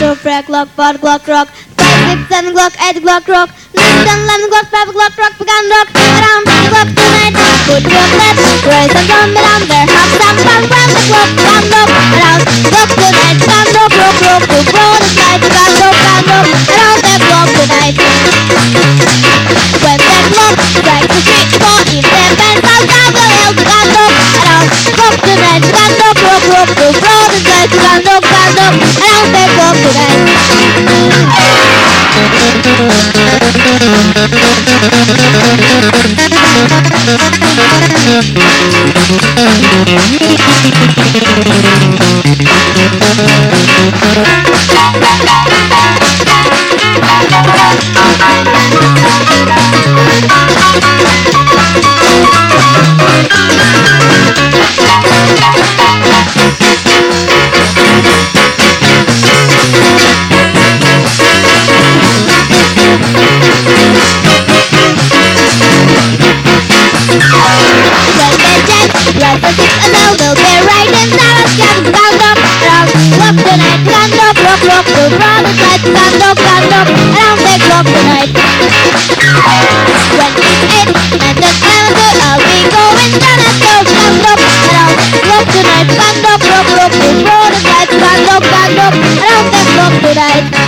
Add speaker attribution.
Speaker 1: 2, 3 o'clock, 4 o'clock, rock. 5, 6, 7 o'clock, 8 o'clock, rock. 9, 10, 11 o'clock, 12 o'clock, rock. Began rock around 10 o'clock tonight. Put your lips, raise and drum around there. Have some fun when the clock began rock around. Rock tonight, began rock, rock, rock. To grow the sky, began rock around the clock tonight. When the clock strikes the 3, 4, if the bands out down the hill, began rock around. Rock tonight, began rock, rock, rock. To grow the sky, began rock around the clock tonight. Right for 6 and now we'll be right in Dallas. Stand up, round, rock tonight. Stand up, rock, rock, to draw the side. Stand up, around the clock tonight. When it's 8 and the 11 I'll be going down and go. Stand up, around, rock tonight. Stand up, rock, rock, to draw the side. Stand up, around the clock tonight.